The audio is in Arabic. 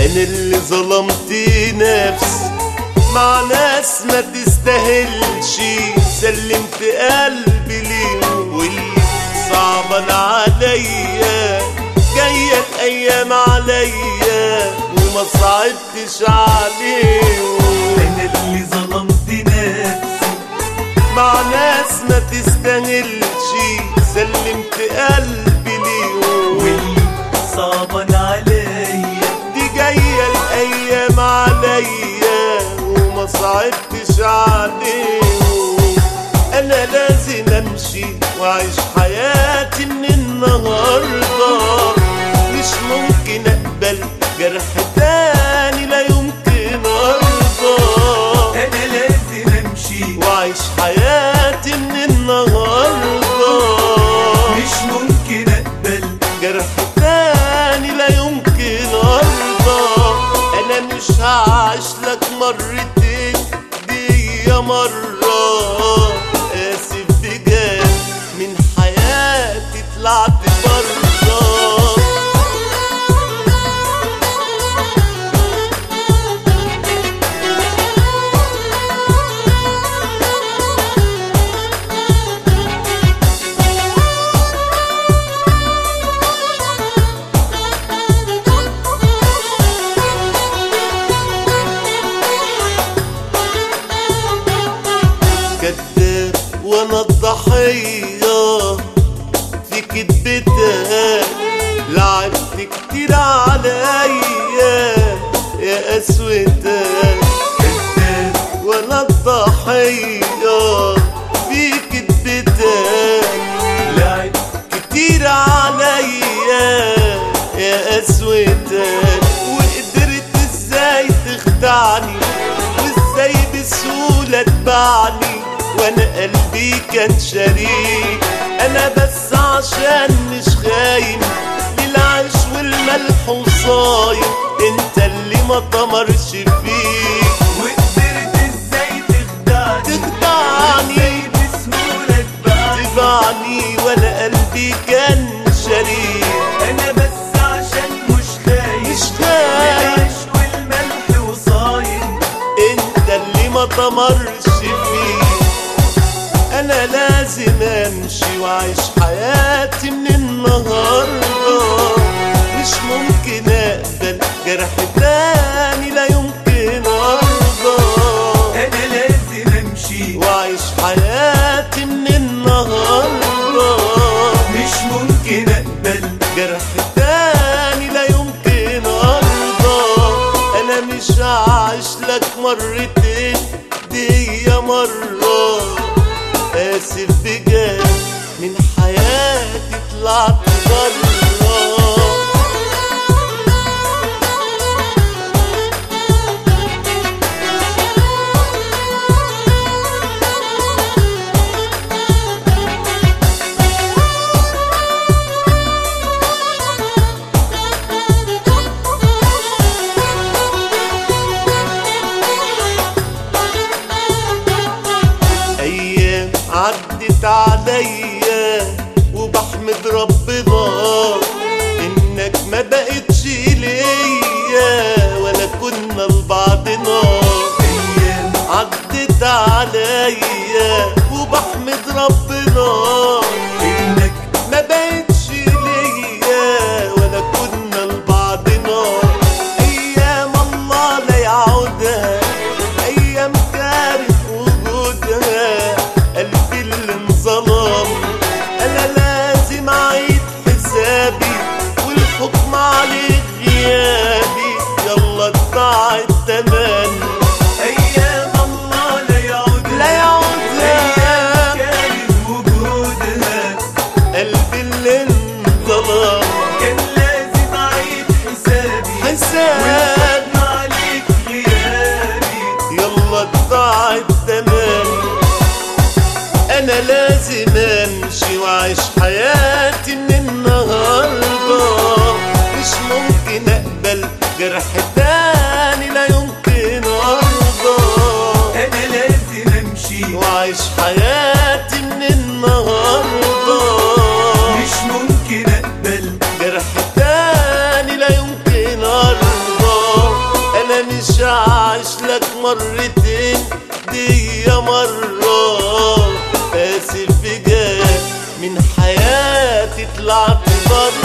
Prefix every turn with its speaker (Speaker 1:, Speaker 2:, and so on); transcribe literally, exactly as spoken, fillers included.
Speaker 1: انا اللي ظلمت نفسي مع ناس ما تستاهلش، سلمت قلبي ليهم واللي صعبان عليا، جاية الايام عليا وما صعبتش عليهم.
Speaker 2: انا اللي ظلمت نفسي
Speaker 1: مع ناس ما تستاهلش، سلمت قلبي ليهم
Speaker 2: واللي صعبان عليا،
Speaker 1: دي جاية الايام عليا وما صعبتش عليهم. انا لازم امشي واعيش حياتي من النهارده، مش ممكن اقبل جرح تاني لا يمكن ارضى.
Speaker 2: انا لازم امشي
Speaker 1: واعيش حياتي من النهارده،
Speaker 2: مش ممكن اقبل
Speaker 1: جرح تاني لا يمكن ارضى. انا مش هعيش لك مرتين دي مرة، اسف بجد من حياتي طلعت برا. كداب وانا الضحية في كدبتك، لعبت كتير عليا يا قسوتك.
Speaker 2: كداب
Speaker 1: وانا الضحية في كدبتك،
Speaker 2: لعب
Speaker 1: كتير عليا يا قسوتك. وقدرت ازاي تخدعني وازاي بسهولة تبعني، وانا قلبي كان شريك. انا بس عشان مش خاين للعيش والملح وصايم، انت اللي ما طمرش فيك.
Speaker 2: وقدرت ازاي تخدعني
Speaker 1: تخدعني
Speaker 2: بسهولة تبعني،
Speaker 1: تبعني وانا قلبي كان شريك.
Speaker 2: انا بس عشان مش خايف
Speaker 1: مش خاين
Speaker 2: العيش والملح وصايم،
Speaker 1: انت اللي ما طمرش فيك. انا لازم امشي واعيش حياتي من النهارده، مش ممكن اقبل جرح تاني لا يمكن ارضى.
Speaker 2: انا لازم امشي
Speaker 1: واعيش حياتي من النهارده،
Speaker 2: مش ممكن اقبل
Speaker 1: جرح تاني لا يمكن ارضى. انا مش هعيش لك مرتين دي مرة، اسف بجد من حياتي طلعت برا. ايام عدت عليا وبحمد ربنا انك ما بقتش ليا ولا كنا لبعضنا.
Speaker 2: ايام
Speaker 1: عدت عليا وبحمد ربنا
Speaker 2: انك
Speaker 1: ما بقتش ليا ولا كنا لبعضنا. ايام الله لا يعودها، ايام كارث وجودها. قلبي اللي انظلم انا لازم اعيد حسابي، والحكم عليك غيابي يلا ادفع التمن.
Speaker 2: ايام الله لا يعود
Speaker 1: لا يعودها،
Speaker 2: ايام كان وجودها.
Speaker 1: قلبي اللي انظلم
Speaker 2: كان لازم اعيد حسابي،
Speaker 1: حسابي
Speaker 2: والحكم عليك غيابي
Speaker 1: يلا ادفع التمن. انا لازم امشي واعيش حياتي من النهارده، مش ممكن اقبل جرح تاني لا يمكن ارضى.
Speaker 2: انا لازم امشي
Speaker 1: واعيش حياتي من النهارده،
Speaker 2: مش ممكن اقبل
Speaker 1: جرح تاني لا يمكن ارضى. تعب ببطل